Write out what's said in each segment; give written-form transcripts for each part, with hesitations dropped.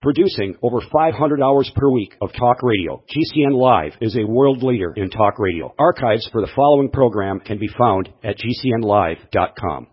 Producing over 500 hours per week of talk radio, GCN Live is a world leader in talk radio. Archives for the following program can be found at GCNlive.com.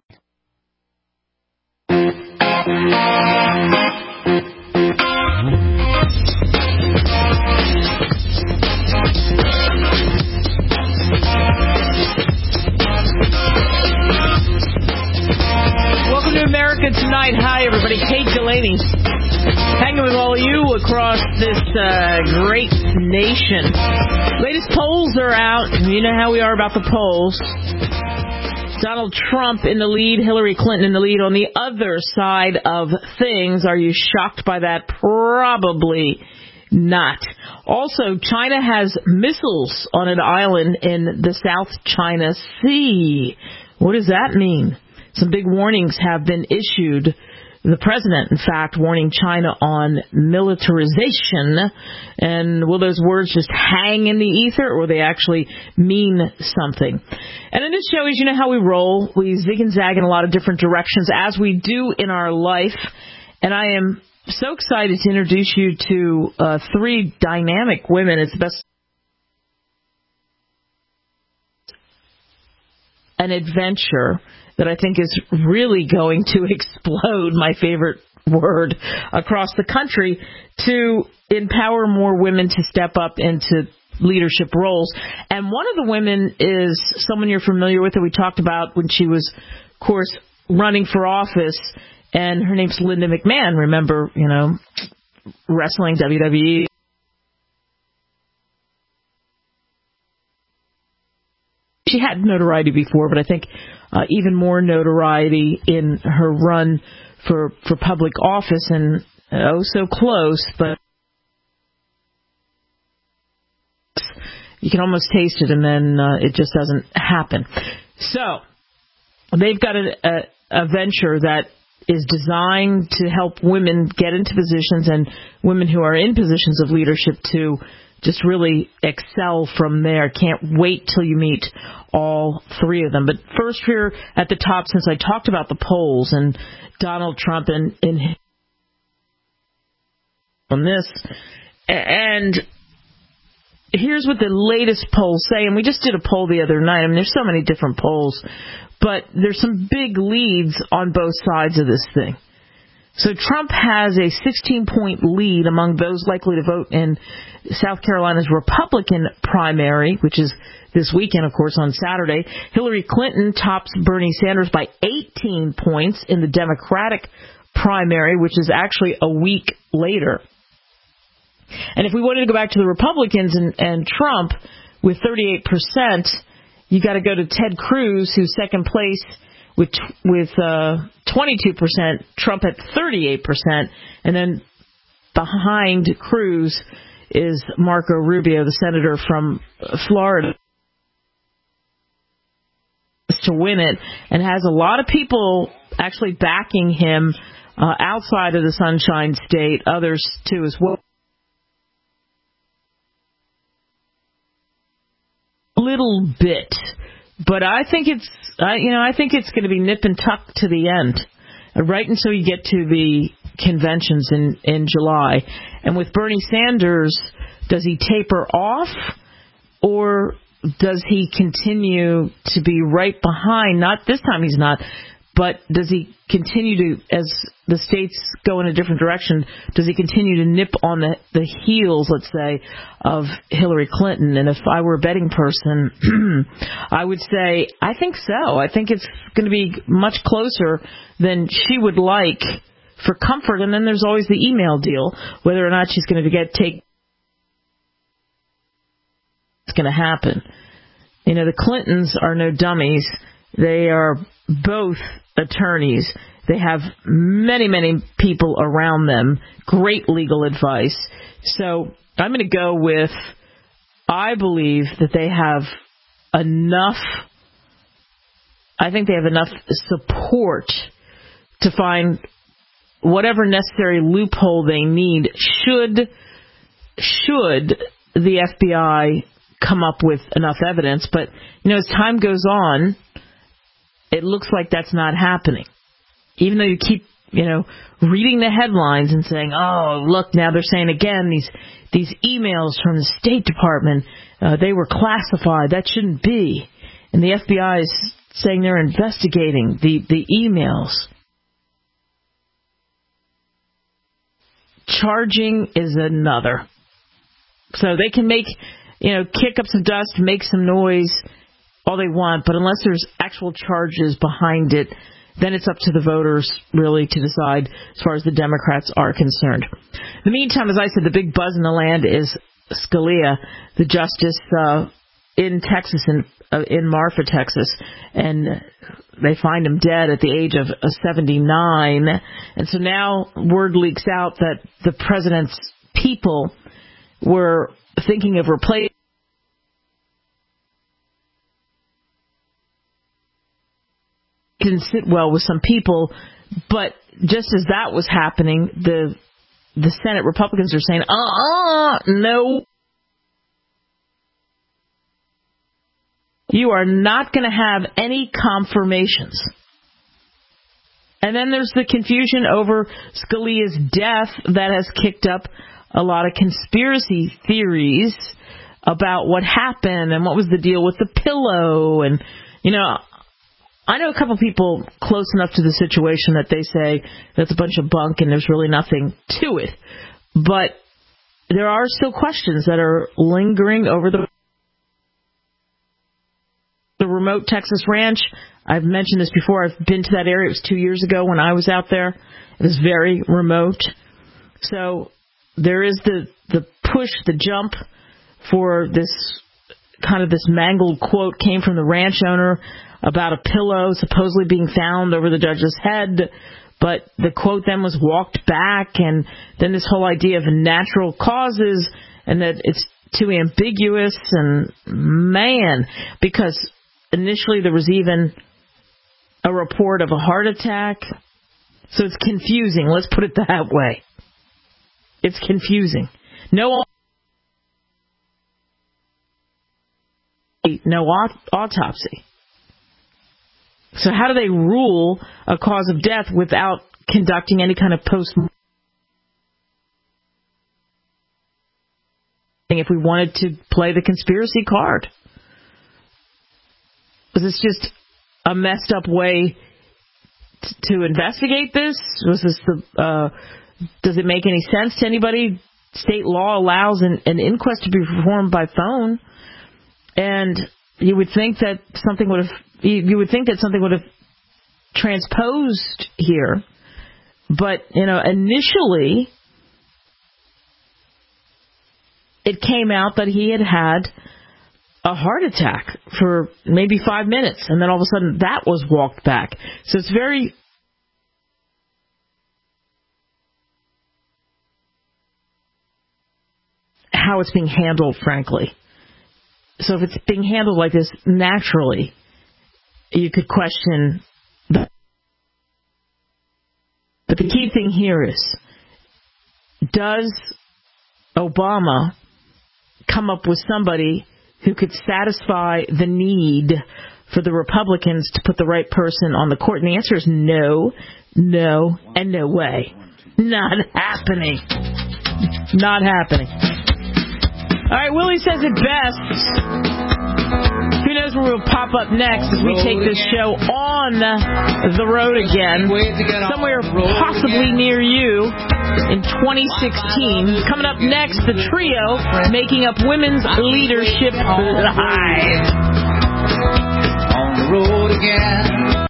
Welcome to America Tonight. Hi, everybody. Kate Delaney. Hanging with all of you across this great nation. Latest polls are out. You know how we are about the polls. Donald Trump in the lead, Hillary Clinton in the lead on the other side of things. Are you shocked by that? Probably not. Also, China has missiles on an island in the South China Sea. What does that mean? Some big warnings have been issued. The president, in fact, warning China on militarization. And will those words just hang in the ether, or will they actually mean something? And in this show, as you know how we roll, we zig and zag in a lot of different directions, as we do in our life. And I am so excited to introduce you to three dynamic women. It's the best. An adventure that I think is really going to explode, my favorite word, across the country to empower more women to step up into leadership roles. And one of the women is someone you're familiar with that we talked about when she was, of course, running for office, and her name's Linda McMahon. Remember, wrestling, WWE. She had notoriety before, but I think even more notoriety in her run for public office, and so close, but you can almost taste it, and then it just doesn't happen. So they've got a venture that is designed to help women get into positions, and women who are in positions of leadership to just really excel from there. Can't wait till you meet all three of them. But first, here at the top, since I talked about the polls and Donald Trump and on this, and here's what the latest polls say. And we just did a poll the other night. I mean, there's so many different polls, but there's some big leads on both sides of this thing. So Trump has a 16-point lead among those likely to vote in South Carolina's Republican primary, which is this weekend, of course, on Saturday. Hillary Clinton tops Bernie Sanders by 18 points in the Democratic primary, which is actually a week later. And if we wanted to go back to the Republicans and Trump with 38%, you got to go to Ted Cruz, who's second place with 22%, Trump at 38%, and then behind Cruz is Marco Rubio, the senator from Florida, to win it, and has a lot of people actually backing him outside of the Sunshine State, others too as well. Little bit, but I think it's going to be nip and tuck to the end, right until you get to the conventions in July. And with Bernie Sanders, does he taper off, or does he continue to be right behind? Not this time, he's not. But does he continue to, as the states go in a different direction, does he continue to nip on the heels, let's say, of Hillary Clinton? And if I were a betting person, I would say, I think so. I think it's going to be much closer than she would like for comfort. And then there's always the email deal, whether or not she's going to take. It's going to happen. The Clintons are no dummies. They are both attorneys. They have many, many people around them, great legal advice. So I'm going to go with, I believe that they have enough, I think they have enough support to find whatever necessary loophole they need should the FBI come up with enough evidence. But, as time goes on, it looks like that's not happening. Even though you keep reading the headlines and saying, oh, look, now they're saying again, these emails from the State Department, they were classified. That shouldn't be. And the FBI is saying they're investigating the emails. Charging is another. So they can make, kick up some dust, make some noise, all they want, but unless there's actual charges behind it, then it's up to the voters, really, to decide as far as the Democrats are concerned. In the meantime, as I said, the big buzz in the land is Scalia, the justice in Texas, in Marfa, Texas, and they find him dead at the age of 79. And so now word leaks out that the president's people were thinking of replacing. Didn't sit well with some people, but just as that was happening, the Senate Republicans are saying, no. You are not going to have any confirmations. And then there's the confusion over Scalia's death that has kicked up a lot of conspiracy theories about what happened and what was the deal with the pillow. And, I know a couple people close enough to the situation that they say that's a bunch of bunk and there's really nothing to it. But there are still questions that are lingering over the remote Texas ranch. I've mentioned this before. I've been to that area. It was 2 years ago when I was out there. It was very remote. So there is the push, the jump for this kind of this mangled quote came from the ranch owner about a pillow supposedly being found over the judge's head. But the quote then was walked back, and then this whole idea of natural causes and that it's too ambiguous. And man, because initially there was even a report of a heart attack. So it's confusing. Let's put it that way. It's confusing. No autopsy. So how do they rule a cause of death without conducting any kind of post-mortem? If we wanted to play the conspiracy card. Was this just a messed up way to investigate this? Was this does it make any sense to anybody? State law allows an inquest to be performed by phone, and you would think that something would have transposed here. But initially it came out that he had a heart attack for maybe 5 minutes, and then all of a sudden that was walked back. So it's very how it's being handled, frankly. So if it's being handled like this naturally, you could question that. But the key thing here is, does Obama come up with somebody who could satisfy the need for the Republicans to put the right person on the court? And the answer is no, and no way. Not happening. Not happening. All right, Willie says it best. Who knows where we'll pop up next as we take this show on the road again, somewhere possibly near you in 2016. Coming up next, the trio making up Women's Leadership Live. On the road again.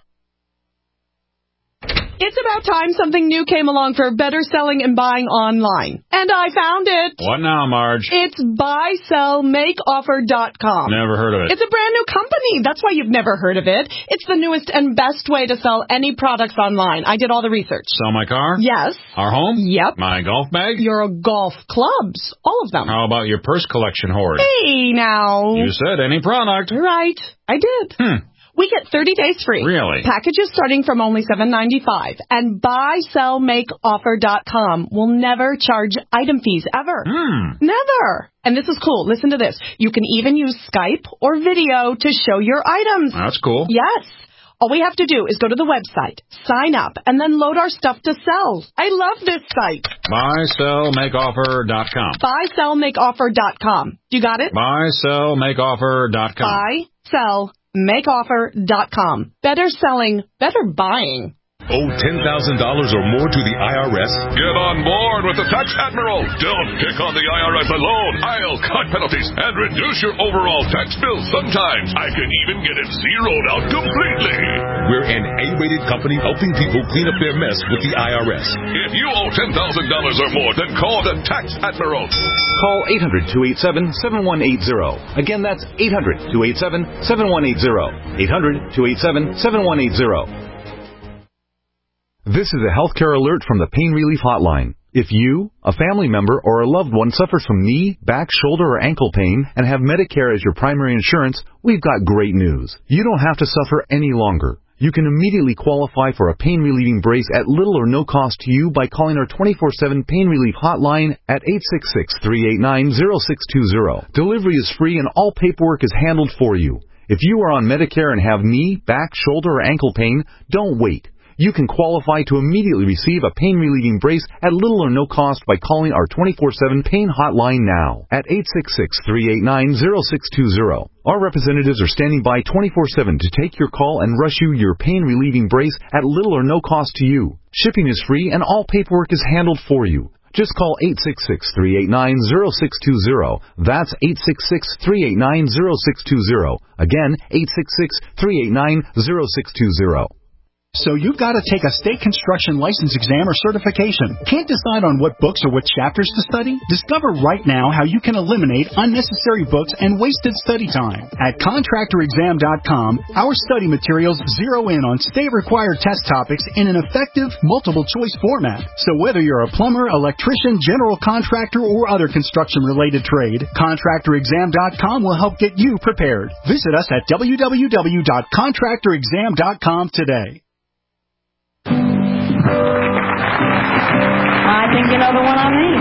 It's about time something new came along for better selling and buying online. And I found it. What now, Marge? It's buysellmakeoffer.com. Never heard of it. It's a brand new company. That's why you've never heard of it. It's the newest and best way to sell any products online. I did all the research. Sell my car? Yes. Our home? Yep. My golf bag? Your golf clubs. All of them. How about your purse collection hoard? Hey, now. You said any product. Right. I did. We get 30 days free. Really? Packages starting from only $7.95. And buysellmakeoffer.com will never charge item fees ever. Never. And this is cool. Listen to this. You can even use Skype or video to show your items. That's cool. Yes. All we have to do is go to the website, sign up, and then load our stuff to sell. I love this site. BuySellMakeOffer.com. BuySellMakeOffer.com. You got it? BuySellMakeOffer.com. BuySellMakeOffer.com. Better selling, better buying. Owe $10,000 or more to the IRS? Get on board with the Tax Admiral. Don't pick on the IRS alone. I'll cut penalties and reduce your overall tax bill. Sometimes I can even get it zeroed out completely. We're an A-rated company helping people clean up their mess with the IRS. If you owe $10,000 or more, then call the Tax Admiral. Call 800-287-7180. Again, that's 800-287-7180. 800-287-7180. This is a healthcare alert from the Pain Relief Hotline. If you, a family member, or a loved one suffers from knee, back, shoulder, or ankle pain and have Medicare as your primary insurance, we've got great news. You don't have to suffer any longer. You can immediately qualify for a pain-relieving brace at little or no cost to you by calling our 24/7 Pain Relief Hotline at 866-389-0620. Delivery is free and all paperwork is handled for you. If you are on Medicare and have knee, back, shoulder, or ankle pain, don't wait. You can qualify to immediately receive a pain-relieving brace at little or no cost by calling our 24/7 Pain Hotline now at 866-389-0620. Our representatives are standing by 24/7 to take your call and rush you your pain-relieving brace at little or no cost to you. Shipping is free and all paperwork is handled for you. Just call 866-389-0620. That's 866-389-0620. Again, 866-389-0620. So you've got to take a state construction license exam or certification. Can't decide on what books or what chapters to study? Discover right now how you can eliminate unnecessary books and wasted study time. At ContractorExam.com, our study materials zero in on state-required test topics in an effective, multiple-choice format. So whether you're a plumber, electrician, general contractor, or other construction-related trade, ContractorExam.com will help get you prepared. Visit us at www.ContractorExam.com today. I think you know the one I mean.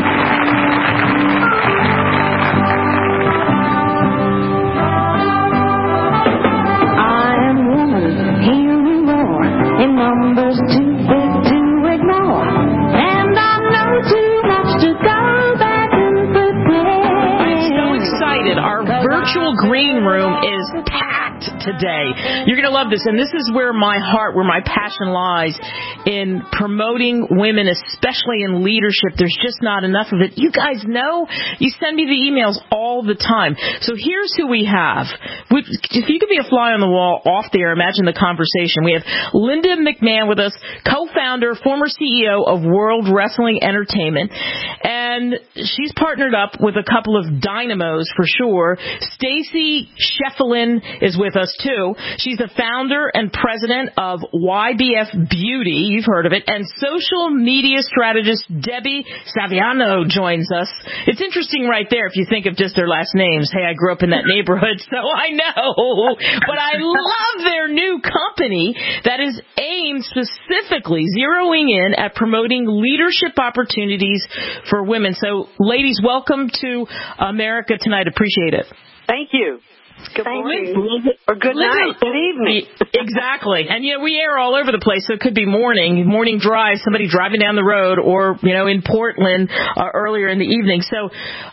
I am woman, hearing more in numbers too big to ignore, and I know too much to go back and prepare. I'm so excited. Our virtual green room is packed today. You're going to love this, and this is where my heart, where my passion lies, in promoting women, especially in leadership. There's just not enough of it. You guys know. You send me the emails all the time. So here's who we have. If you could be a fly on the wall off the air, imagine the conversation. We have Linda McMahon with us, co-founder, former CEO of World Wrestling Entertainment, and she's partnered up with a couple of dynamos for sure. Stacy Sheffelin is with us too. She's the founder and president of YBF Beauty. You've heard of it. And social media strategist Debbie Saviano joins us. It's interesting right there if you think of just their last names. Hey, I grew up in that neighborhood, so I know. But I love their new company that is aimed specifically, zeroing in at promoting leadership opportunities for women. So, ladies, welcome to America Tonight. Appreciate it. Thank you. Good morning. Or good night. Good evening. Exactly. And, we air all over the place, so it could be morning drive, somebody driving down the road, or, in Portland earlier in the evening. So,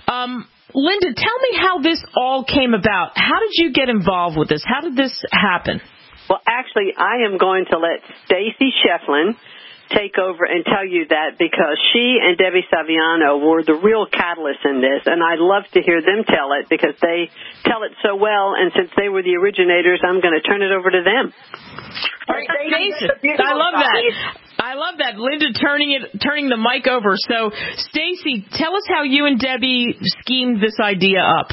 Linda, tell me how this all came about. How did you get involved with this? How did this happen? Well, actually, I am going to let Stacy Sheffelin take over and tell you that, because she and Debbie Saviano were the real catalyst in this, and I'd love to hear them tell it because they tell it so well, and since they were the originators, I'm going to turn it over to them. All right, Stacy, I love that. I love that. Linda turning the mic over. So, Stacy, tell us how you and Debbie schemed this idea up.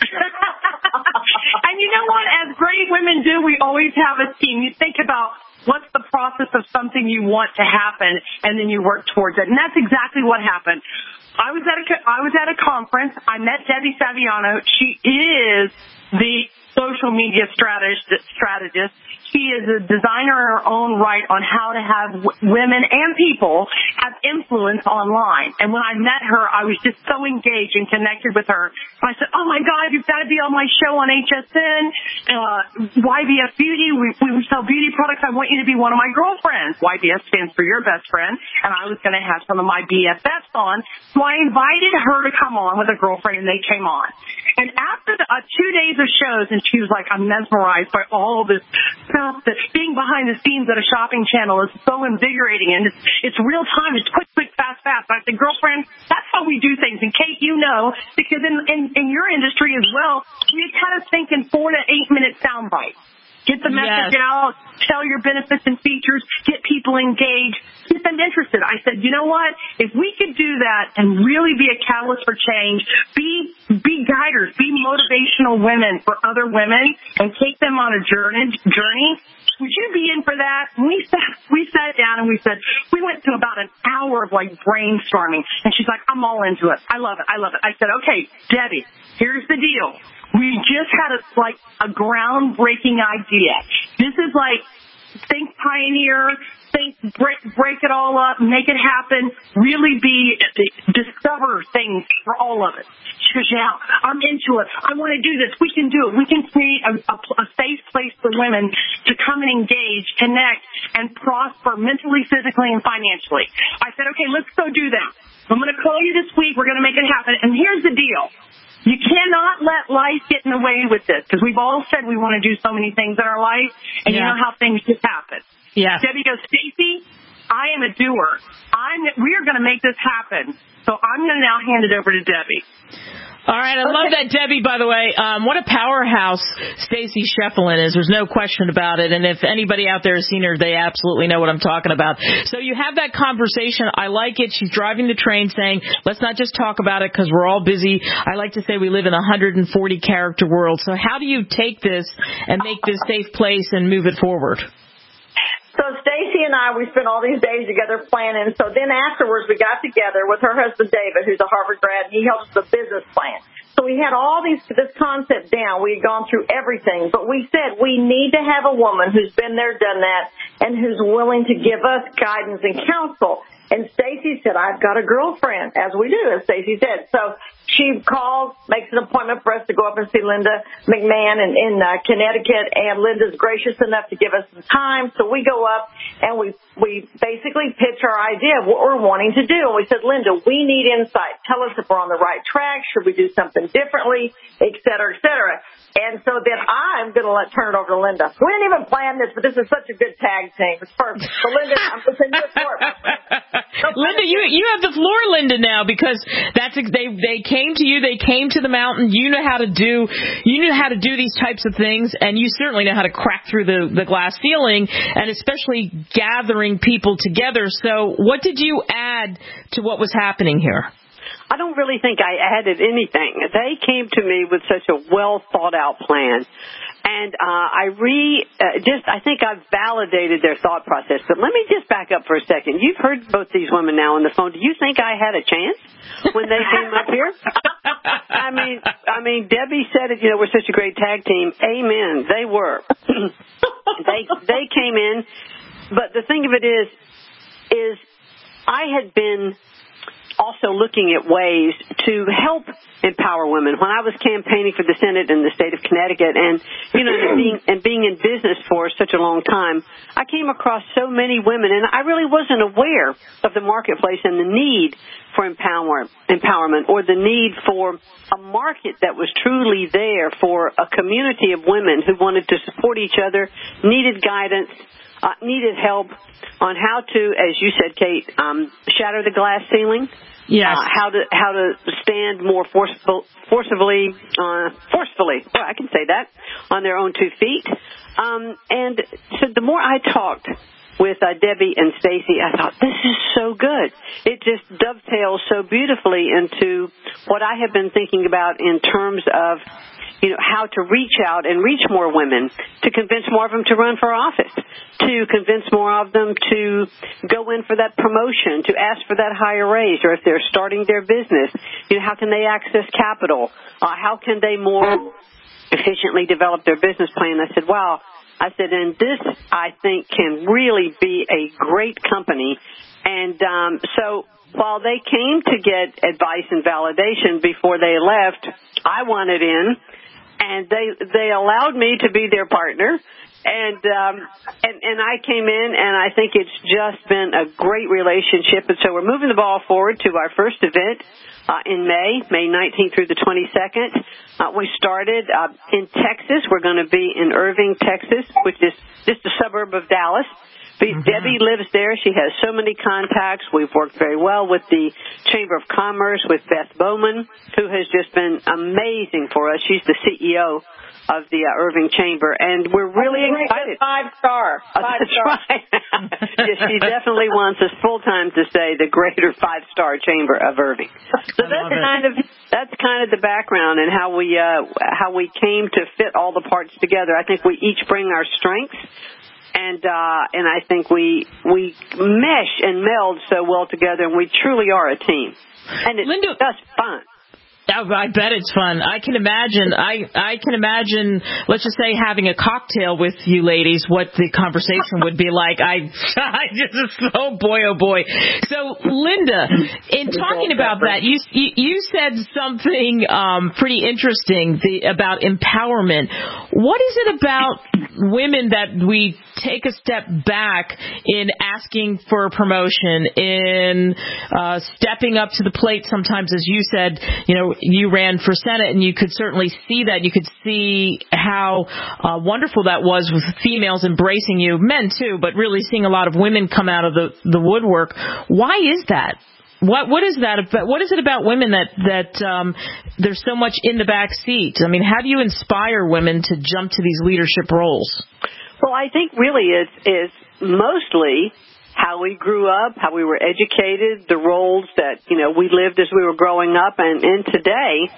And you know what? As great women do, we always have a scheme. You think about what's the process of something you want to happen, and then you work towards it. And that's exactly what happened. I was at a conference. I met Debbie Saviano. She is the social media strategist. She is a designer in her own right on how to have women and people have influence online. And when I met her, I was just so engaged and connected with her. And I said, oh, my God, you've got to be on my show on HSN. YBF Beauty, we sell beauty products. I want you to be one of my girlfriends. YBF stands for your best friend. And I was going to have some of my BFFs on. So I invited her to come on with a girlfriend, and they came on. And after 2 days of shows, and she was like, I'm mesmerized by all this stuff, that being behind the scenes at a shopping channel is so invigorating, and it's real time, it's quick, fast. I said, girlfriend, that's how we do things. And Kate, you know, because in your industry as well, you kind of think in 4 to 8 minute sound bites. Get the message out, tell your benefits and features, get people engaged, get them interested. I said, you know what? If we could do that and really be a catalyst for change, be guiders, be motivational women for other women, and take them on a journey, would you be in for that? And we sat down and we went to about an hour of like brainstorming, and she's like, I'm all into it. I love it. I said, okay, Debbie, here's the deal. We just had a groundbreaking idea. This is like, think pioneer, think break it all up, make it happen, really discover things for all of us. She goes, yeah, I'm into it. I want to do this. We can do it. We can create a safe place for women to come and engage, connect, and prosper mentally, physically, and financially. I said, okay, let's go do that. I'm going to call you this week. We're going to make it happen. And here's the deal. You cannot let life get in the way with this, because we've all said we want to do so many things in our life, and you know how things just happen. Yeah. Debbie goes, Stacey, I am a doer. We are going to make this happen. So I'm going to now hand it over to Debbie. All right, I love that, Debbie, by the way. What a powerhouse Stacey Sheffield is. There's no question about it. And if anybody out there has seen her, they absolutely know what I'm talking about. So you have that conversation. I like it. She's driving the train saying, let's not just talk about it because we're all busy. I like to say we live in a 140-character world. So how do you take this and make this safe place and move it forward? So Stacey and I, we spent all these days together planning. So then afterwards, we got together with her husband, David, who's a Harvard grad, and he helps the business plan. So we had all this concept down. We had gone through everything. But we said we need to have a woman who's been there, done that, and who's willing to give us guidance and counsel. And Stacey said, I've got a girlfriend, as we do, as Stacey said. So she calls, makes an appointment for us to go up and see Linda McMahon in Connecticut, and Linda's gracious enough to give us some time. So we go up and we basically pitch our idea of what we're wanting to do. And we said, Linda, we need insight. Tell us if we're on the right track. Should we do something differently, et cetera, et cetera. And so then I'm going to turn it over to Linda. We didn't even plan this, but this is such a good tag team. It's perfect. So Linda, I'm going to send you the floor. Linda, you have the floor, Linda, now, because they came to you, they came to the mountain. You know how to do these types of things, and you certainly know how to crack through the glass ceiling, and especially gathering people together. So what did you add to what was happening here? I don't really think I added anything. They came to me with such a well thought out plan. And I think I've validated their thought process. But let me just back up for a second. You've heard both these women now on the phone. Do you think I had a chance when they came up here? I mean, Debbie said it. We're such a great tag team. Amen. They were. They came in. But the thing of it is I had been also looking at ways to help empower women. When I was campaigning for the Senate in the state of Connecticut and being in business for such a long time, I came across so many women, and I really wasn't aware of the marketplace and the need for empowerment, or the need for a market that was truly there for a community of women who wanted to support each other, needed guidance, needed help on how to, as you said, Kate, shatter the glass ceiling. Yes. How to stand more forcefully, I can say that, on their own 2 feet. And so the more I talked with Debbie and Stacey, I thought, this is so good. It just dovetails so beautifully into what I have been thinking about in terms of how to reach out and reach more women, to convince more of them to run for office, to convince more of them to go in for that promotion, to ask for that higher raise, or if they're starting their business, how can they access capital? How can they more efficiently develop their business plan. I said, wow. I said, and this, I think, can really be a great company. And so while they came to get advice and validation before they left, I wanted in, and they allowed me to be their partner. And I came in, and I think it's just been a great relationship. And so we're moving the ball forward to our first event in May 19th through the 22nd. We started in Texas. We're going to be in Irving, Texas, which is just a suburb of Dallas. Debbie lives there. She has so many contacts. We've worked very well with the Chamber of Commerce, with Beth Bowman, who has just been amazing for us. She's the CEO of the Irving Chamber, and we're really excited. 5-star. That's right. Yes, she definitely wants us full time to say the greater 5-star Chamber of Irving. So that's kind of the background and how we came to fit all the parts together. I think we each bring our strengths, and I think we mesh and meld so well together, and we truly are a team. And it's just fun. I bet it's fun. I can imagine. I can imagine. Let's just say having a cocktail with you ladies. What the conversation would be like. I just oh boy. So Linda, in talking about that, you said something pretty interesting about empowerment. What is it about women that we take a step back in asking for a promotion, in stepping up to the plate? Sometimes, as you said, you ran for Senate, and you could certainly see that. You could see how wonderful that was with females embracing you, men too, but really seeing a lot of women come out of the woodwork. Why is that? What is that about? What is it about women that there's so much in the back seat? I mean, how do you inspire women to jump to these leadership roles? Well, I think really it's mostly how we grew up, how we were educated, the roles that, we lived as we were growing up. And today,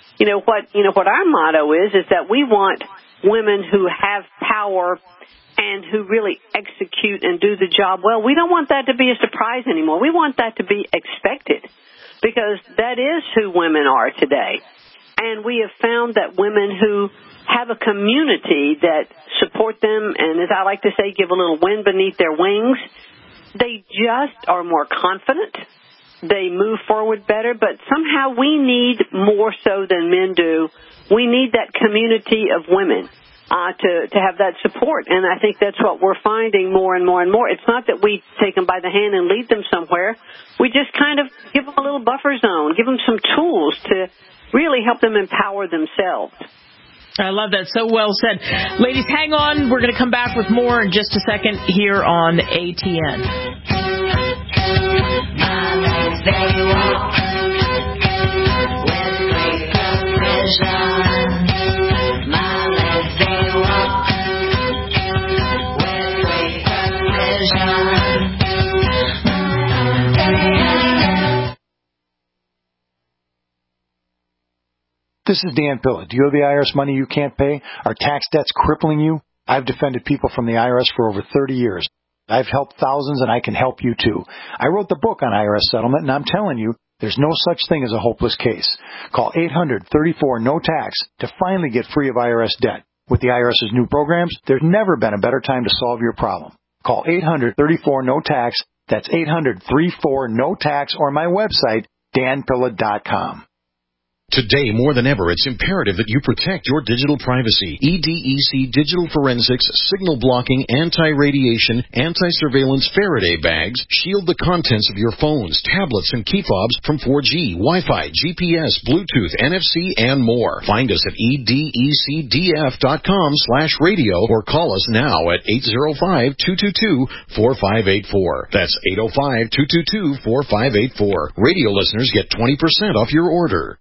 what our motto is that we want women who have power and who really execute and do the job well. We don't want that to be a surprise anymore. We want that to be expected, because that is who women are today. And we have found that women who have a community that support them and, as I like to say, give a little wind beneath their wings, they just are more confident. They move forward better, but somehow we need more so than men do. We need that community of women to have that support, and I think that's what we're finding more and more and more. It's not that we take them by the hand and lead them somewhere. We just kind of give them a little buffer zone, give them some tools to really help them empower themselves. I love that. So well said. Ladies, hang on. We're going to come back with more in just a second here on ATN. This is Dan Pilla. Do you have the IRS money you can't pay? Are tax debts crippling you? I've defended people from the IRS for over 30 years. I've helped thousands, and I can help you too. I wrote the book on IRS settlement, and I'm telling you, there's no such thing as a hopeless case. Call 800-34-NO-TAX to finally get free of IRS debt. With the IRS's new programs, there's never been a better time to solve your problem. Call 800-34-NO-TAX. That's 800-34-NO-TAX, or my website, danpilla.com. Today, more than ever, it's imperative that you protect your digital privacy. EDEC Digital Forensics, Signal Blocking, Anti-Radiation, Anti-Surveillance Faraday Bags shield the contents of your phones, tablets, and key fobs from 4G, Wi-Fi, GPS, Bluetooth, NFC, and more. Find us at edecdf.com/radio or call us now at 805-222-4584. That's 805-222-4584. Radio listeners get 20% off your order.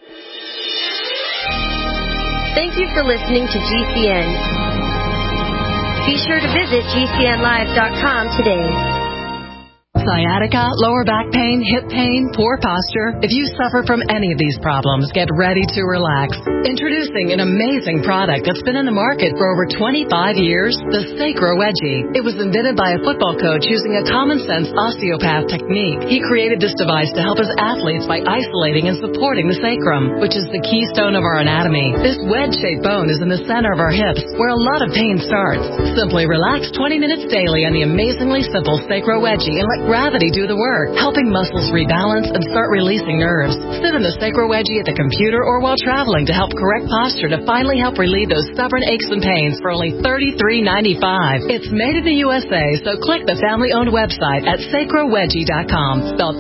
Thank you for listening to GCN. Be sure to visit GCNlive.com today. Sciatica, lower back pain, hip pain, poor posture. If you suffer from any of these problems, get ready to relax. Introducing an amazing product that's been in the market for over 25 years, the Sacro Wedgie. It was invented by a football coach using a common-sense osteopath technique. He created this device to help his athletes by isolating and supporting the sacrum, which is the keystone of our anatomy. This wedge-shaped bone is in the center of our hips, where a lot of pain starts. Simply relax 20 minutes daily on the amazingly simple Sacro Wedgie and let gravity do the work, helping muscles rebalance and start releasing nerves. Sit in the Sacro Wedgie at the computer or while traveling to help correct posture to finally help relieve those stubborn aches and pains for only $33.95. It's made in the USA, so click the family-owned website at sacrowedgie.com, spelled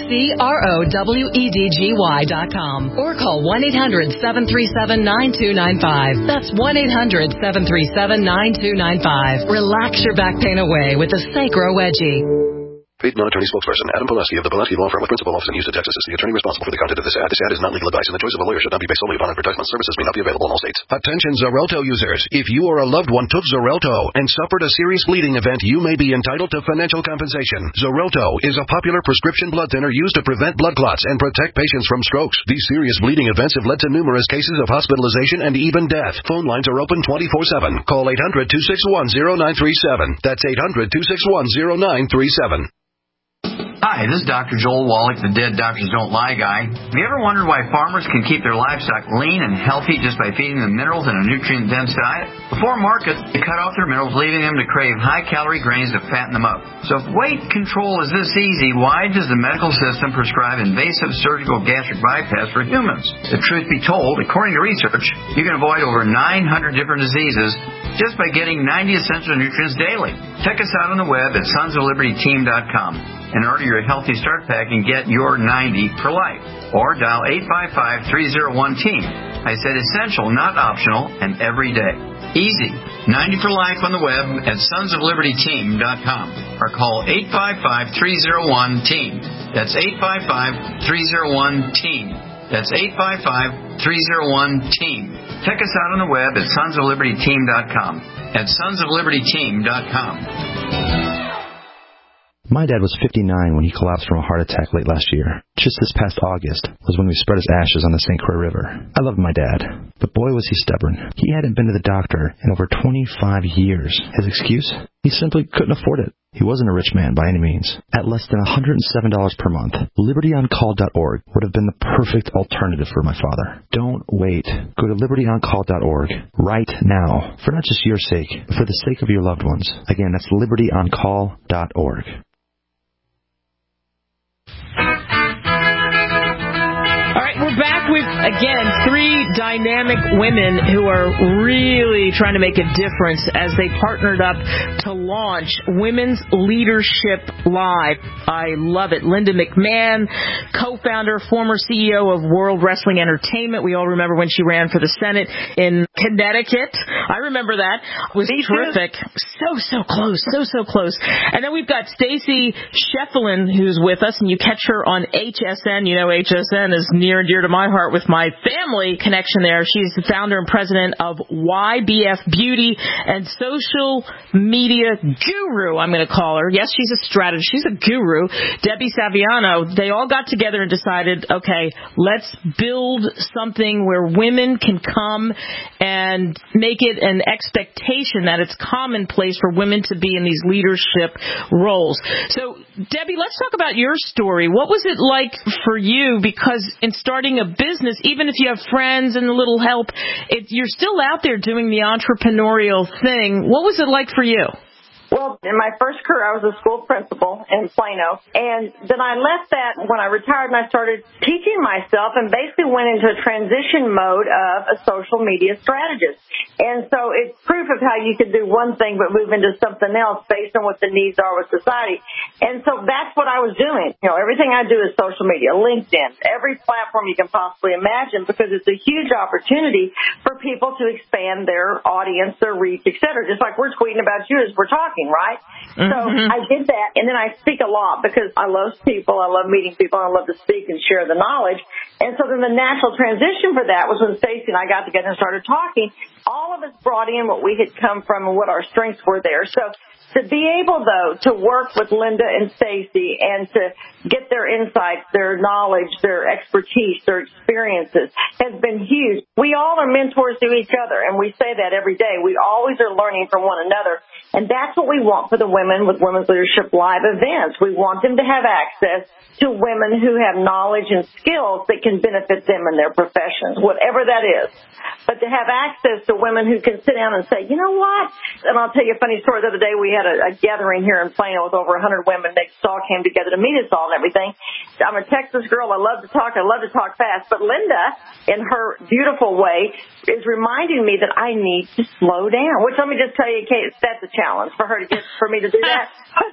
SACROWEDGY.com, or call 1-800-737-9295. That's 1-800-737-9295. Relax your back pain away with the Sacro Wedgie. Paid non-attorney spokesperson Adam Pulaski of the Pulaski Law Firm with principal office in Houston, Texas is the attorney responsible for the content of this ad. This ad is not legal advice, and the choice of a lawyer should not be based solely upon advertisement. Services may not be available in all states. Attention Xarelto users. If you or a loved one took Xarelto and suffered a serious bleeding event, you may be entitled to financial compensation. Xarelto is a popular prescription blood thinner used to prevent blood clots and protect patients from strokes. These serious bleeding events have led to numerous cases of hospitalization and even death. Phone lines are open 24/7. Call 800-261-0937. That's 800-261-0937. Hi, this is Dr. Joel Wallach, the Dead Doctors Don't Lie guy. Have you ever wondered why farmers can keep their livestock lean and healthy just by feeding them minerals in a nutrient-dense diet? Before market, they cut off their minerals, leaving them to crave high-calorie grains to fatten them up. So if weight control is this easy, why does the medical system prescribe invasive surgical gastric bypass for humans? The truth be told, according to research, you can avoid over 900 different diseases just by getting 90 essential nutrients daily. Check us out on the web at sonsoflibertyteam.com. And order your Healthy Start Pack and get your 90 for life. Or dial 855-301-TEAM. I said essential, not optional, and every day. Easy. 90 for life on the web at sonsoflibertyteam.com. Or call 855-301-TEAM. That's 855-301-TEAM. That's 855-301-TEAM. Check us out on the web at sonsoflibertyteam.com. At sonsoflibertyteam.com. My dad was 59 when he collapsed from a heart attack late last year. Just this past August was when we spread his ashes on the St. Croix River. I loved my dad, but boy was he stubborn. He hadn't been to the doctor in over 25 years. His excuse? He simply couldn't afford it. He wasn't a rich man by any means. At less than $107 per month, LibertyOnCall.org would have been the perfect alternative for my father. Don't wait. Go to LibertyOnCall.org right now, for not just your sake, but for the sake of your loved ones. Again, that's LibertyOnCall.org. All right, we're back with, again, three dynamic women who are really trying to make a difference as they partnered up to launch Women's Leadership Live. I love it. Linda McMahon, co-founder, former CEO of World Wrestling Entertainment. We all remember when she ran for the Senate in Connecticut. I remember that. It was terrific. So close. So close. And then we've got Stacy Shefflin, who's with us, and you catch her on HSN. You know, HSN is near and dear to my heart with my family connection there. She's the founder and president of YBF Beauty and social media guru, I'm going to call her. Yes, she's a strategist. She's a guru. Debbie Saviano, they all got together and decided, okay, let's build something where women can come and make it an expectation that it's commonplace for women to be in these leadership roles. So, Debbie, let's talk about your story. What was it like for you? Because in starting a business, even if you have friends and a little help, you're still out there doing the entrepreneurial thing. What was it like for you? Well, in my first career, I was a school principal in Plano, and then I left that when I retired, and I started teaching myself and basically went into a transition mode of a social media strategist. And so it's proof of how you could do one thing but move into something else based on what the needs are with society. And so that's what I was doing. You know, everything I do is social media, LinkedIn, every platform you can possibly imagine, because it's a huge opportunity for people to expand their audience, their reach, et cetera, just like we're tweeting about you as we're talking, right? Mm-hmm. So I did that, and then I speak a lot because I love people, I love meeting people, I love to speak and share the knowledge. And so then the natural transition for that was when Stacey and I got together and started talking. All of us brought in what we had come from and what our strengths were there. So To be able, though, to work with Linda and Stacy and to get their insights, their knowledge, their expertise, their experiences has been huge. We all are mentors to each other, and we say that every day. We always are learning from one another, and that's what we want for the women with Women's Leadership Live events. We want them to have access to women who have knowledge and skills that can benefit them in their professions, whatever that is. But to have access to women who can sit down and say, you know what? And I'll tell you a funny story. The other day we had a gathering here in Plano with over 100 women. They all came together to meet us all and everything. I'm a Texas girl. I love to talk. I love to talk fast. But Linda, in her beautiful way, is reminding me that I need to slow down, which let me just tell you, Kate, that's a challenge for me to do that.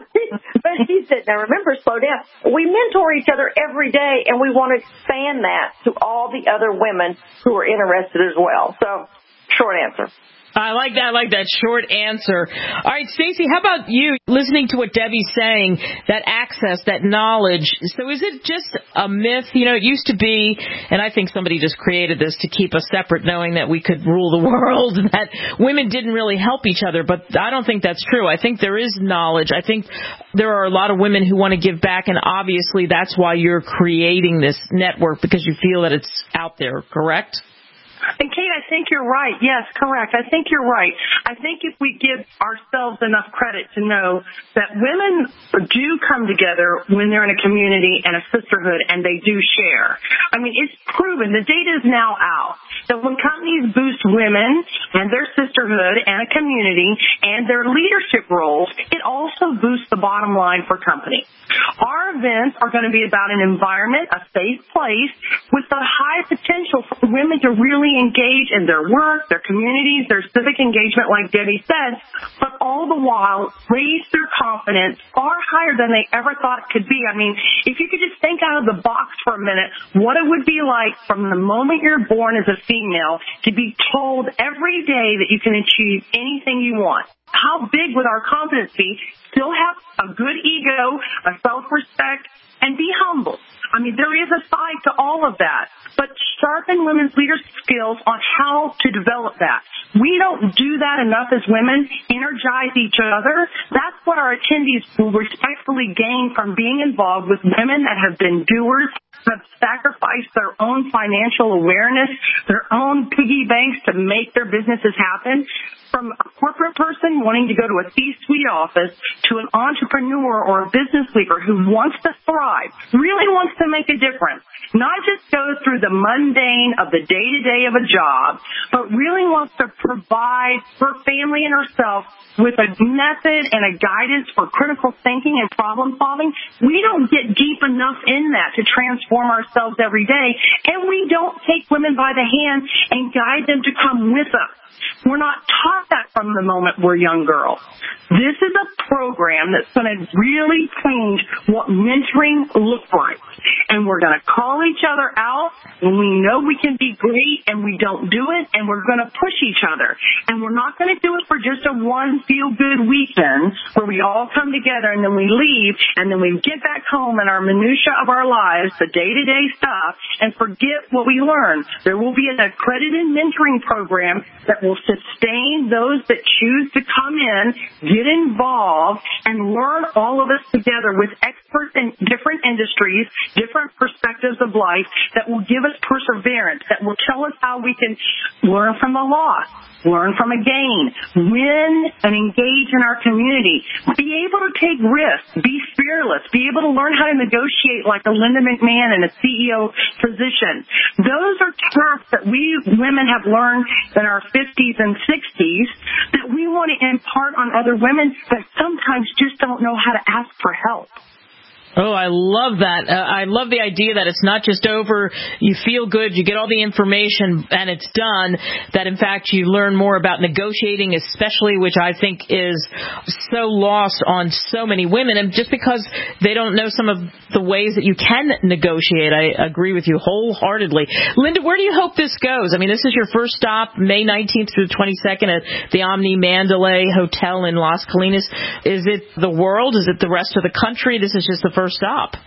But she said, now remember, slow down. We mentor each other every day, and we want to expand that to all the other women who are interested as well. So, short answer. I like that short answer. All right, Stacy, how about you listening to what Debbie's saying, that access, that knowledge? So is it just a myth? You know, it used to be, and I think somebody just created this to keep us separate, knowing that we could rule the world, that women didn't really help each other. But I don't think that's true. I think there is knowledge. I think there are a lot of women who want to give back, and obviously that's why you're creating this network, because you feel that it's out there, correct? And Kate, I think you're right. Yes, correct. I think you're right. I think if we give ourselves enough credit to know that women do come together when they're in a community and a sisterhood and they do share. I mean, it's proven. The data is now out that when companies boost women and their sisterhood and a community and their leadership roles, it also boosts the bottom line for companies. Our events are going to be about an environment, a safe place with the high potential for women to really engage in their work, their communities, their civic engagement, like Debbie said, but all the while raise their confidence far higher than they ever thought it could be. I mean, if you could just think out of the box for a minute, what it would be like from the moment you're born as a female to be told every day that you can achieve anything you want. How big would our confidence be? Still have a good ego, a self-respect, and be humble. I mean, there is a side to all of that, but sharpen women's leadership skills on how to develop that. We don't do that enough as women, energize each other. That's what our attendees will respectfully gain from being involved with women that have been doers, have sacrificed their own financial awareness, their own piggy banks to make their businesses happen. From a corporate person wanting to go to a C-suite office to an entrepreneur or a business leader who wants to thrive, really wants to make a difference, not just go through the mundane of the day-to-day of a job, but really wants to provide her family and herself with a method and a guidance for critical thinking and problem solving. We don't get deep enough in that to transform ourselves every day, and we don't take women by the hand and guide them to come with us. We're not taught that from the moment we're young girls. This is a program that's going to really change what mentoring looks like. And we're going to call each other out when we know we can be great and we don't do it, and we're going to push each other. And we're not going to do it for just a one feel-good weekend where we all come together and then we leave and then we get back home in our minutia of our lives, the day-to-day stuff, and forget what we learned. There will be an accredited mentoring program that will sustain those that choose to come in, get involved, and learn all of us together with experts in different industries, different perspectives of life that will give us perseverance, that will tell us how we can learn from a loss, learn from a gain, win and engage in our community, be able to take risks, be fearless, be able to learn how to negotiate like a Linda McMahon in a CEO position. Those are tasks that we women have learned in our 50s and 60s that we want to impart on other women that sometimes just don't know how to ask for help. Oh, I love that. I love the idea that it's not just over, you feel good, you get all the information, and it's done, that in fact you learn more about negotiating, especially, which I think is so lost on so many women, and just because they don't know some of the ways that you can negotiate. I agree with you wholeheartedly. Linda, where do you hope this goes? I mean, this is your first stop, May 19th through the 22nd at the Omni Mandalay Hotel in Las Colinas. Is it the world? Is it the rest of the country? This is just the first stop.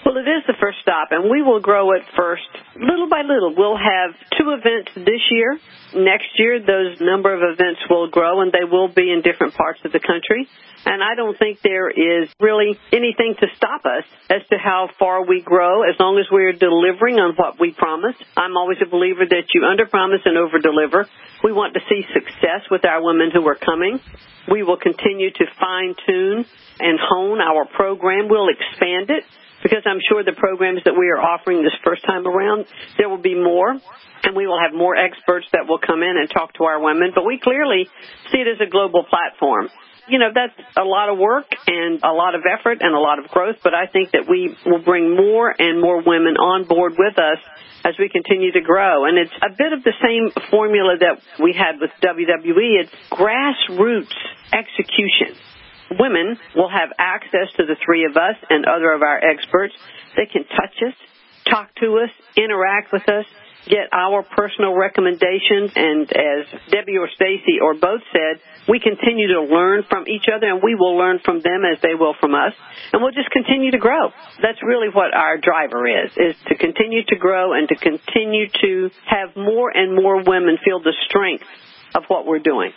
Well, it is the first stop, and we will grow it first, little by little. We'll have 2 events this year. Next year, those number of events will grow, and they will be in different parts of the country. And I don't think there is really anything to stop us as to how far we grow, as long as we're delivering on what we promise. I'm always a believer that you underpromise and overdeliver. We want to see success with our women who are coming. We will continue to fine-tune and hone our program. We'll expand it, because I'm sure the programs that we are offering this first time around, there will be more, and we will have more experts that will come in and talk to our women. But we clearly see it as a global platform. You know, that's a lot of work and a lot of effort and a lot of growth, but I think that we will bring more and more women on board with us as we continue to grow. And it's a bit of the same formula that we had with WWE. It's grassroots execution. Women will have access to the 3 of us and other of our experts. They can touch us, talk to us, interact with us, get our personal recommendations. And as Debbie or Stacy or both said, we continue to learn from each other, and we will learn from them as they will from us. And we'll just continue to grow. That's really what our driver is to continue to grow and to continue to have more and more women feel the strength of what we're doing.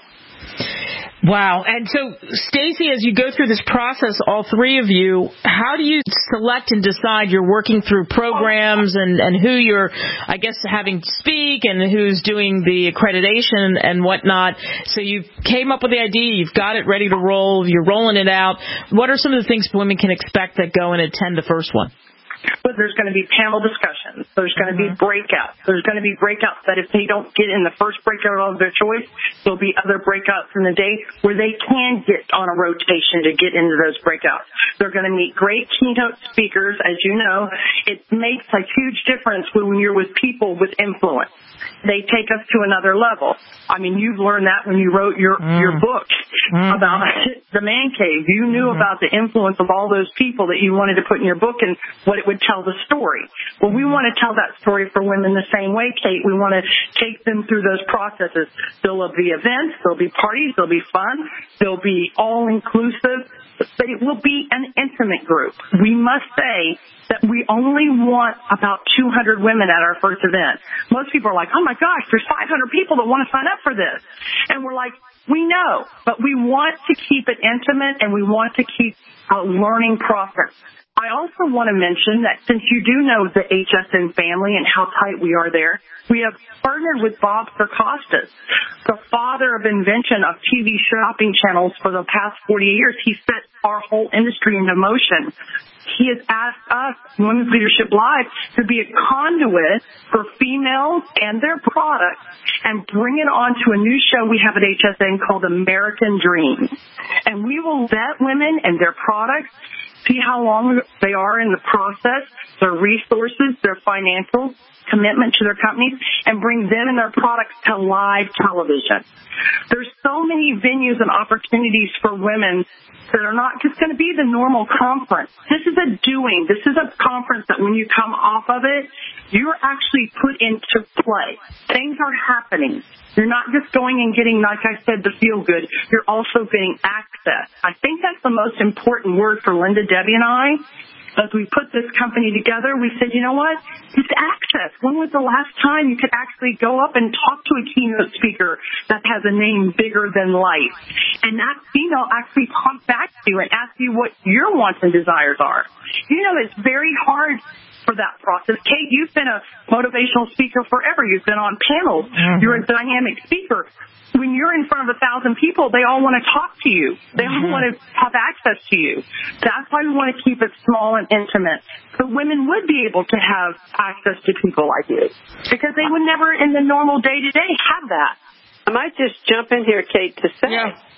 Wow. And so, Stacy, as you go through this process, all 3 of you, how do you select and decide you're working through programs and who you're, I guess, having speak and who's doing the accreditation and whatnot? So you came up with the idea, you've got it ready to roll, you're rolling it out. What are some of the things women can expect that go and attend the first one? But there's going to be panel discussions. There's going to be breakouts. There's going to be breakouts that if they don't get in the first breakout of their choice, there'll be other breakouts in the day where they can get on a rotation to get into those breakouts. They're going to meet great keynote speakers. As you know, it makes a huge difference when you're with people with influence. They take us to another level. I mean, you've learned that when you wrote your book about the man cave. You knew about the influence of all those people that you wanted to put in your book and what it would tell the story. Well, we want to tell that story for women the same way, Kate. We want to take them through those processes. There'll be events, there'll be parties, there'll be fun, there'll be all-inclusive, but it will be an intimate group. We must say that we only want about 200 women at our first event. Most people are like, oh my gosh, there's 500 people that want to sign up for this. And we're like, we know, but we want to keep it intimate and we want to keep a learning process. I also want to mention that since you do know the HSN family and how tight we are there, we have partnered with Bob Sarkostas, the father of invention of TV shopping channels for the past 40 years. He set our whole industry into motion. He has asked us, Women's Leadership Live, to be a conduit for females and their products and bring it on to a new show we have at HSN called American Dream. And we will vet women and their products, see how long they are in the process, their resources, their financial commitment to their companies, and bring them and their products to live television. There's so many venues and opportunities for women that are not just going to be the normal conference. This is a doing. This is a conference that when you come off of it, you're actually put into play. Things are happening. You're not just going and getting, like I said, the feel good. You're also getting access. I think that's the most important word for Linda, Debbie, and I. As we put this company together, we said, you know what? It's access. When was the last time you could actually go up and talk to a keynote speaker that has a name bigger than life? And that female actually comes back to you and asks you what your wants and desires are. You know, it's very hard for that process. Kate, you've been a motivational speaker forever. You've been on panels. You're a dynamic speaker. When you're in front of 1,000 people, they all want to talk to you. They all want to have access to you. That's why we want to keep it small and intimate. So women would be able to have access to people like you because they would never in the normal day-to-day have that. I might just jump in here, Kate, to say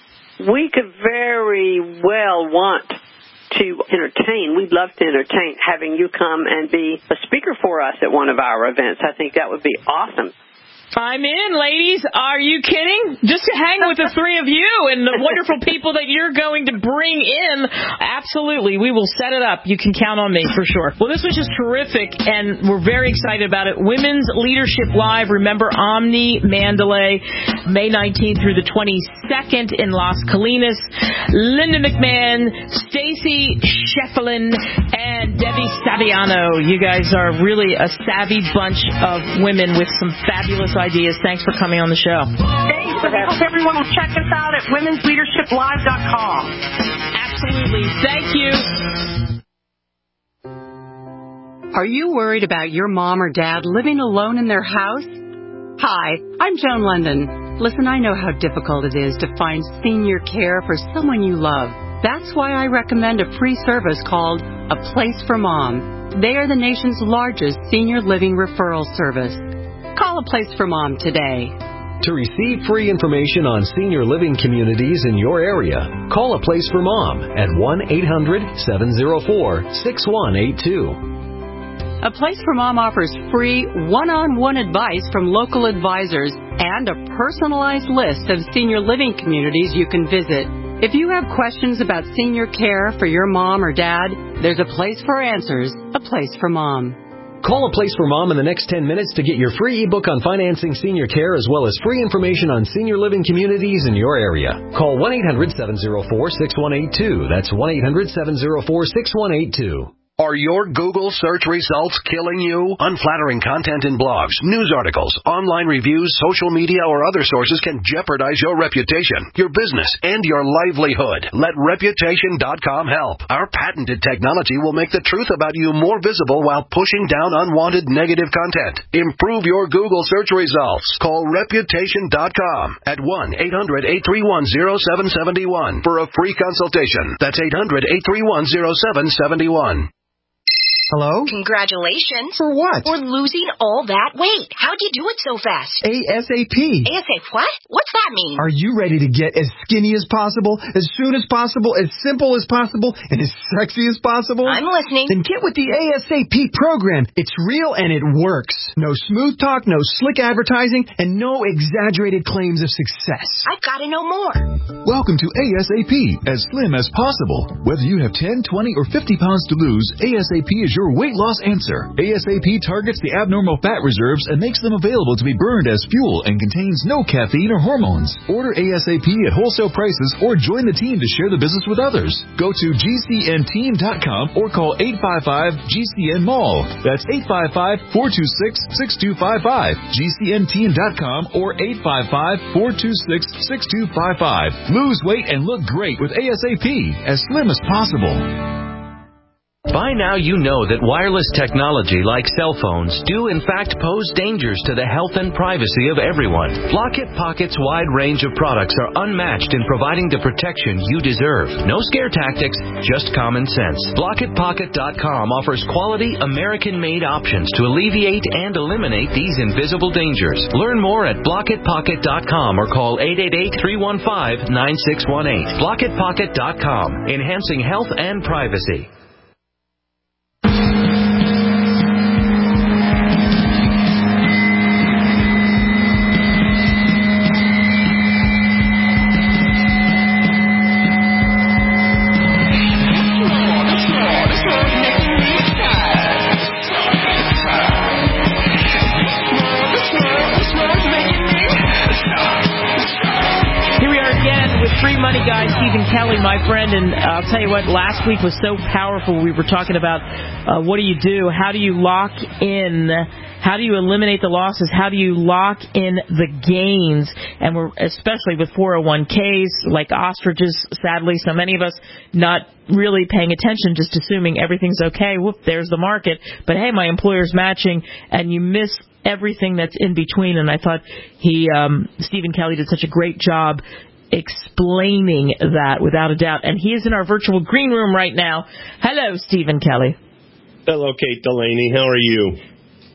we could very well want to entertain. We'd love to entertain having you come and be a speaker for us at one of our events. I think that would be awesome. I'm in, ladies. Are you kidding? Just to hang with the three of you and the wonderful people that you're going to bring in. Absolutely. We will set it up. You can count on me for sure. Well, this was just terrific, and we're very excited about it. Women's Leadership Live. Remember, Omni Mandalay, May 19th through the 22nd in Las Colinas. Linda McMahon, Stacy Shefflin, and Debbie Saviano. You guys are really a savvy bunch of women with some fabulous ideas. Thanks for coming on the show. Thanks. I hope everyone will check us out at womensleadershipLive.com. Absolutely. Thank you. Are you worried about your mom or dad living alone in their house? Hi, I'm Joan London. Listen, I know how difficult it is to find senior care for someone you love. That's why I recommend a free service called A Place for Mom. They are the nation's largest senior living referral service. Call A Place for Mom today. To receive free information on senior living communities in your area, call A Place for Mom at 1-800-704-6182. A Place for Mom offers free one-on-one advice from local advisors and a personalized list of senior living communities you can visit. If you have questions about senior care for your mom or dad, there's a place for answers, A Place for Mom. Call A Place for Mom in the next 10 minutes to get your free ebook on financing senior care as well as free information on senior living communities in your area. Call 1-800-704-6182. That's 1-800-704-6182. Are your Google search results killing you? Unflattering content in blogs, news articles, online reviews, social media, or other sources can jeopardize your reputation, your business, and your livelihood. Let Reputation.com help. Our patented technology will make the truth about you more visible while pushing down unwanted negative content. Improve your Google search results. Call Reputation.com at 1-800-831-0771 for a free consultation. That's 800-831-0771. Hello? Congratulations. For what? For losing all that weight. How'd you do it so fast? ASAP. ASAP what? What's that mean? Are you ready to get as skinny as possible, as soon as possible, as simple as possible, and as sexy as possible? I'm listening. Then get with the ASAP program. It's real and it works. No smooth talk, no slick advertising, and no exaggerated claims of success. I've got to know more. Welcome to ASAP, as slim as possible. Whether you have 10, 20, or 50 pounds to lose, ASAP is your weight loss answer. ASAP targets the abnormal fat reserves and makes them available to be burned as fuel and contains no caffeine or hormones. Order ASAP at wholesale prices or join the team to share the business with others. Go to GCNteam.com or call 855-GCN-MALL. That's 855-426-6255. GCNteam.com or 855-426-6255. Lose weight and look great with ASAP, as slim as possible. By now you know that wireless technology like cell phones do in fact pose dangers to the health and privacy of everyone. Block-It Pocket's wide range of products are unmatched in providing the protection you deserve. No scare tactics, just common sense. BlockItPocket.com offers quality American-made options to alleviate and eliminate these invisible dangers. Learn more at BlockItPocket.com or call 888-315-9618. BlockItPocket.com, enhancing health and privacy. Kelly, my friend, and I'll tell you what, last week was so powerful. We were talking about what do you do? How do you lock in? How do you eliminate the losses? How do you lock in the gains? And we're especially with 401ks, like ostriches, sadly, so many of us not really paying attention, just assuming everything's okay. Whoop, there's the market. But hey, my employer's matching, and you miss everything that's in between. And I thought Stephen Kelly did such a great job explaining that without a doubt. And he is in our virtual green room right now. Hello, Stephen Kelly. Hello, Kate Delaney. How are you?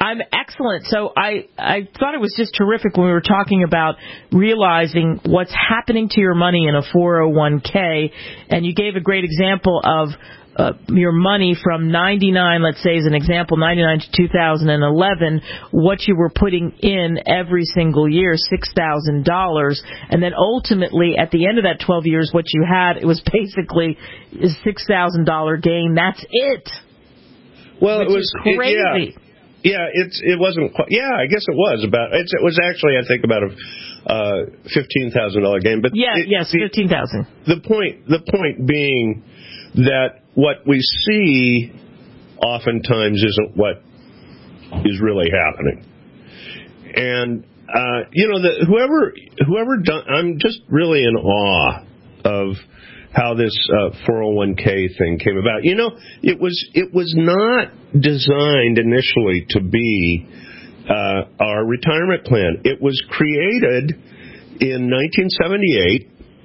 I'm excellent. So I thought it was just terrific when we were talking about realizing what's happening to your money in a 401k, and you gave a great example of your money from 99, let's say as an example, 99 to 2011, what you were putting in every single year, $6,000, and then ultimately at the end of that 12 years, what you had, it was basically a $6,000 gain. That's it. Well, it was crazy. It wasn't quite. Yeah, I guess it was about. It was actually, I think, about a $15,000 gain. But $15,000. The point being that what we see oftentimes isn't what is really happening. And whoever done, I'm just really in awe of how this 401k thing came about. It was not designed initially to be our retirement plan. It was created in 1978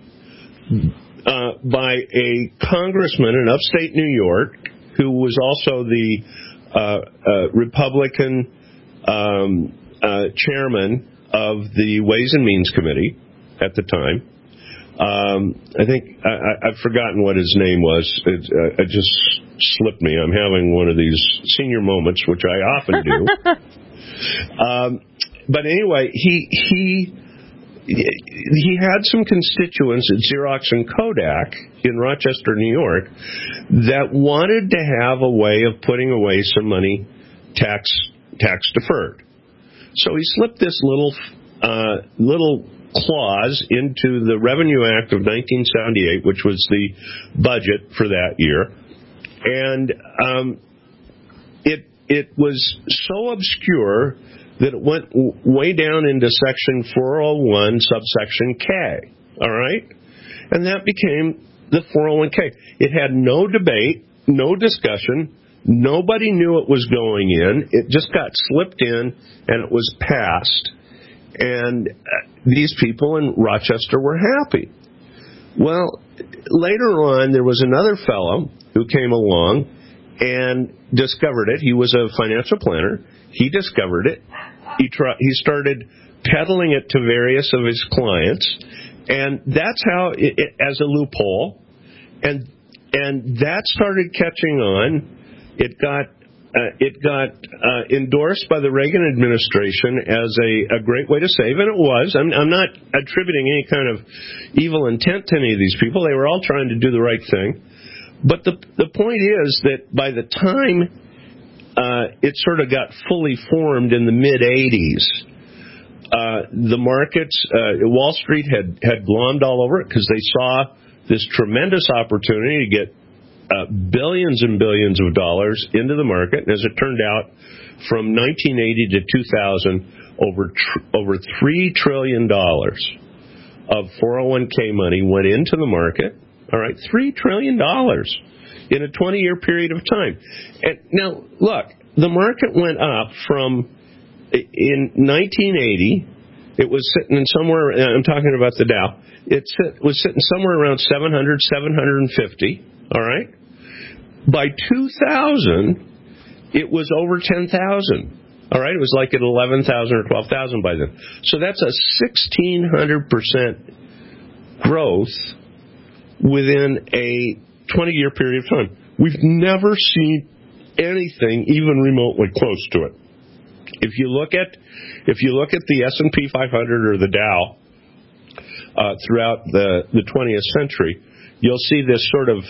by a congressman in upstate New York who was also the Republican chairman of the Ways and Means Committee at the time. I think I've forgotten what his name was. It just slipped me. I'm having one of these senior moments, which I often do. But anyway, he had some constituents at Xerox and Kodak in Rochester, New York, that wanted to have a way of putting away some money tax deferred. So he slipped this little clause into the Revenue Act of 1978, which was the budget for that year, and it was so obscure that it went way down into Section 401, subsection K. All right, and that became the 401k. It had no debate, no discussion. Nobody knew it was going in. It just got slipped in, and it was passed. And these people in Rochester were happy. Well, later on, there was another fellow who came along and discovered it. He was a financial planner. He discovered it. He started peddling it to various of his clients, and that's how, as a loophole, and that started catching on. It got endorsed by the Reagan administration as a great way to save, and it was. I'm not attributing any kind of evil intent to any of these people. They were all trying to do the right thing. But the point is that by the time it sort of got fully formed in the mid-'80s, the markets, Wall Street had glommed all over it because they saw this tremendous opportunity to get billions and billions of dollars into the market. And as it turned out, from 1980 to 2000, over $3 trillion of 401k money went into the market. All right, $3 trillion in a 20-year period of time. And now, look, the market went up from, in 1980, it was sitting in somewhere, I'm talking about the Dow, was sitting somewhere around 700, 750, all right? By 2000, it was over 10,000, all right? It was like at 11,000 or 12,000 by then. So that's a 1,600% growth within a 20-year period of time. We've never seen anything even remotely close to it. If you look at the S&P 500 or the Dow throughout the 20th century, you'll see this sort of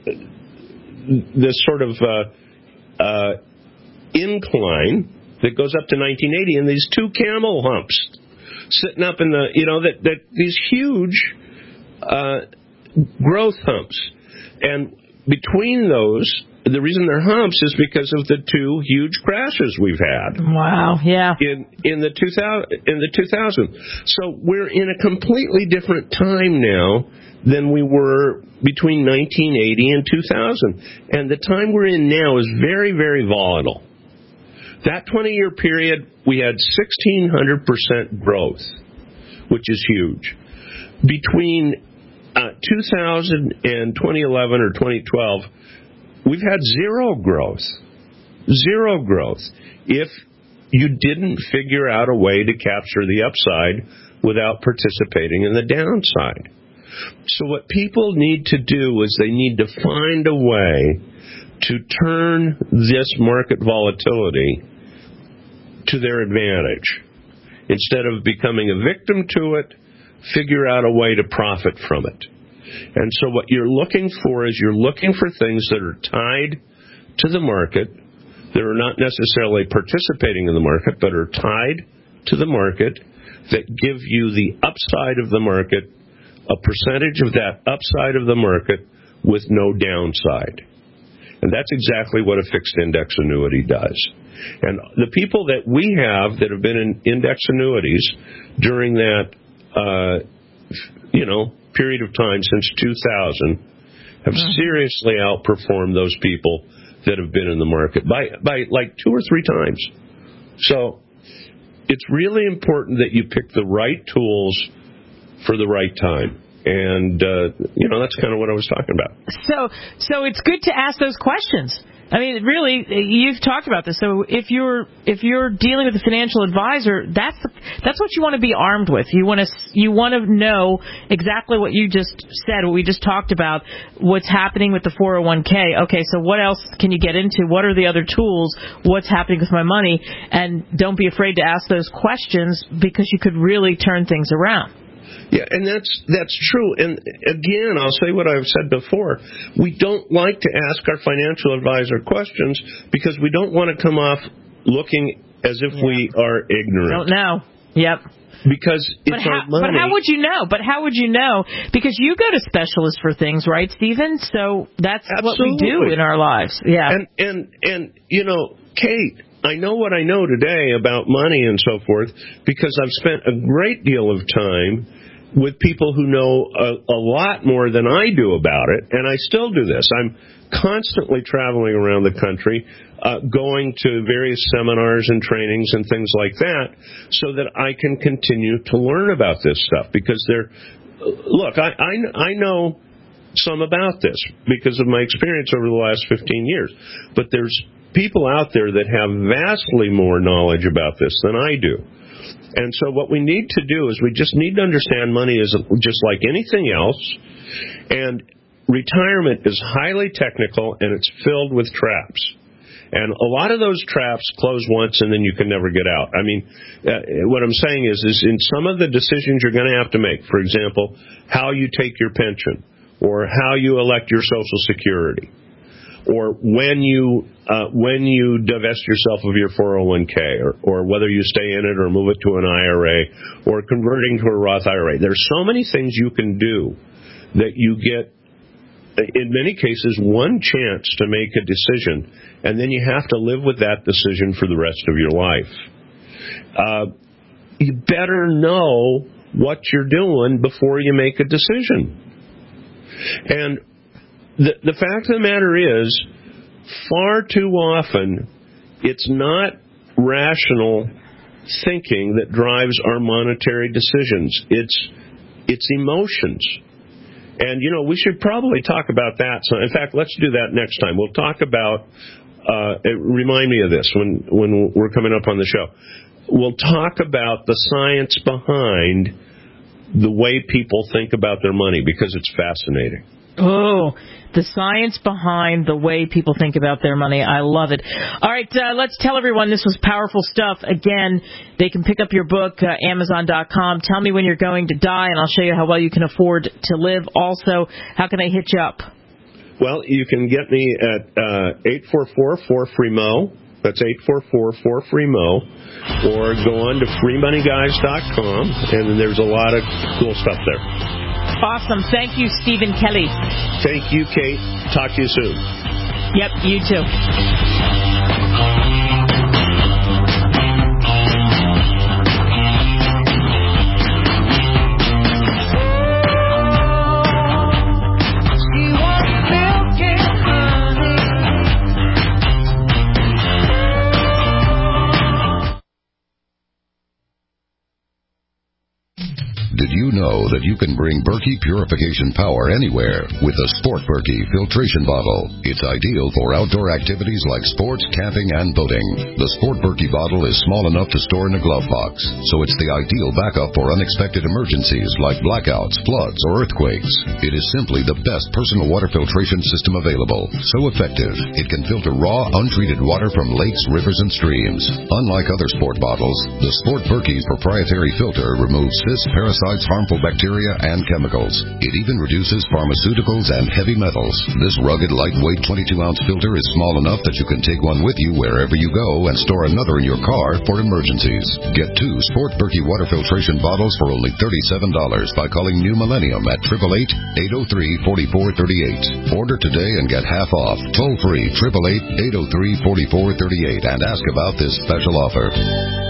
incline that goes up to 1980, and these two camel humps sitting up in the that these huge growth humps, and between those, the reason they're humps is because of the two huge crashes we've had. Wow, yeah. In the 2000s. So we're in a completely different time now than we were between 1980 and 2000. And the time we're in now is very, very volatile. That 20-year period, we had 1,600% growth, which is huge. Between 2000 and 2011 or 2012, we've had zero growth. Zero growth. If you didn't figure out a way to capture the upside without participating in the downside. So what people need to do is they need to find a way to turn this market volatility to their advantage. Instead of becoming a victim to it, figure out a way to profit from it. And so what you're looking for is you're looking for things that are tied to the market, that are not necessarily participating in the market, but are tied to the market, that give you the upside of the market, a percentage of that upside of the market with no downside. And that's exactly what a fixed index annuity does. And the people that we have that have been in index annuities during that, period of time since 2000 have seriously outperformed those people that have been in the market by like 2 or 3 times. So it's really important that you pick the right tools for the right time. And, that's kind of what I was talking about. So it's good to ask those questions. I mean, really, you've talked about this. So if you're dealing with a financial advisor, that's what you want to be armed with. You want to know exactly what you just said, what we just talked about, what's happening with the 401k. Okay, so what else can you get into? What are the other tools? What's happening with my money? And don't be afraid to ask those questions because you could really turn things around. Yeah, and that's true. And again, I'll say what I've said before. We don't like to ask our financial advisor questions because we don't want to come off looking as if we are ignorant. Don't know. Yep. Because it's our money. But how would you know? Because you go to specialists for things, right, Stephen? So that's what we do in our lives. Yeah. And Kate, I know what I know today about money and so forth because I've spent a great deal of time with people who know a lot more than I do about it, and I still do this. I'm constantly traveling around the country, going to various seminars and trainings and things like that so that I can continue to learn about this stuff because I know some about this because of my experience over the last 15 years, but there's people out there that have vastly more knowledge about this than I do. And so what we need to do is we just need to understand money is just like anything else, and retirement is highly technical, and it's filled with traps. And a lot of those traps close once, and then you can never get out. I mean, what I'm saying is in some of the decisions you're going to have to make, for example, how you take your pension, or how you elect your Social Security, or when you divest yourself of your 401k, or whether you stay in it or move it to an IRA, or converting to a Roth IRA. There's so many things you can do that you get, in many cases, one chance to make a decision, and then you have to live with that decision for the rest of your life. You better know what you're doing before you make a decision. And the fact of the matter is, far too often, it's not rational thinking that drives our monetary decisions. It's emotions. And, we should probably talk about that. So, in fact, let's do that next time. We'll talk about, remind me of this when we're coming up on the show. We'll talk about the science behind the way people think about their money because it's fascinating. Oh, the science behind the way people think about their money. I love it. All right, let's tell everyone this was powerful stuff. Again, they can pick up your book, Amazon.com. Tell me when you're going to die, and I'll show you how well you can afford to live. Also, how can they hit you up? Well, you can get me at 844-4FREE-MO. That's 844-4FREE-MO. Or go on to freemoneyguys.com, and there's a lot of cool stuff there. Awesome. Thank you, Stephen Kelly. Thank you, Kate. Talk to you soon. Yep, you too. Did you know that you can bring Berkey purification power anywhere with the Sport Berkey filtration bottle? It's ideal for outdoor activities like sports, camping, and boating. The Sport Berkey bottle is small enough to store in a glove box, so it's the ideal backup for unexpected emergencies like blackouts, floods, or earthquakes. It is simply the best personal water filtration system available. So effective, it can filter raw, untreated water from lakes, rivers, and streams. Unlike other sport bottles, the Sport Berkey's proprietary filter removes cysts, parasites, harmful bacteria, and chemicals. It even reduces pharmaceuticals and heavy metals. This rugged, lightweight 22-ounce filter is small enough that you can take one with you wherever you go and store another in your car for emergencies. Get 2 Sport Berkey water filtration bottles for only $37 by calling New Millennium at 888-803-4438. Order today and get half off. Toll free 888-803-4438 and ask about this special offer.